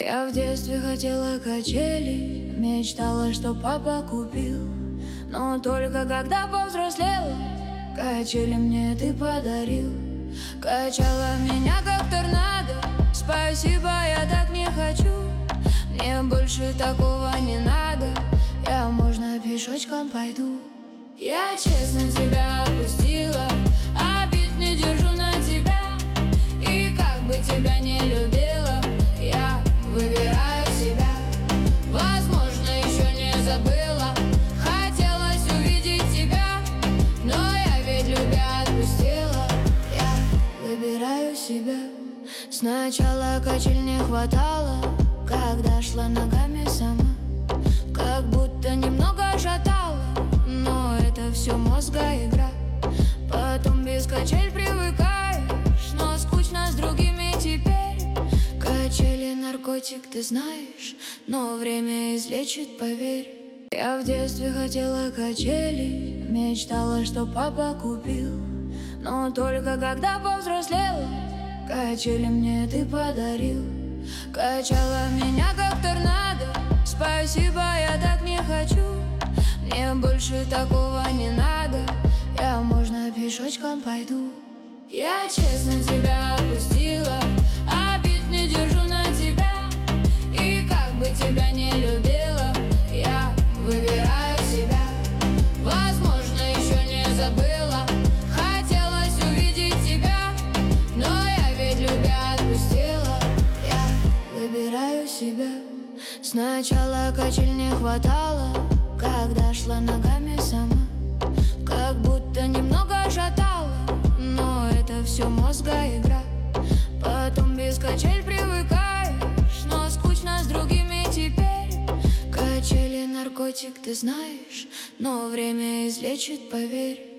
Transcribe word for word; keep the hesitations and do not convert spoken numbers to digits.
Я в детстве хотела качели, мечтала, что папа купил. Но только когда повзрослела, качели мне ты подарил. Качала меня как торнадо, спасибо, я так не хочу. Мне больше такого не надо, я, можно, пешочком пойду. Я честно тебя отпустила, обид не держу на тебя. И как бы тебя не любила, я выбираю себя. Возможно, еще не забыла, хотелось увидеть тебя, но я ведь любя отпустила. Я выбираю себя. Сначала качель не хватало, когда шла ногами сама, как будто немного шатала, но это все мозга игра. Потом без качель привыкаешь, но скучно с другими теперь. Качели наркотик, ты знаешь, но время излечит, поверь. Я в детстве хотела качели, мечтала, что папа купил. Но только когда повзрослела, качели мне ты подарил. Качала меня как торнадо, спасибо, я так не хочу. Мне больше такого не надо, я, можно, пешочком пойду. Я честно тебя отпустила, обид не держу на тебя. И как бы тебя не любила, я выбираю себя. Возможно, еще не забыла, хотелось увидеть тебя, но я ведь любя отпустила. Я выбираю себя. Сначала качель не хватало, когда шла ногами сама, как будто немного шатала, но это все мозга игра. Потом без качель привыкаешь, но скучно с другими теперь. Качели наркотик, ты знаешь, но время излечит, поверь.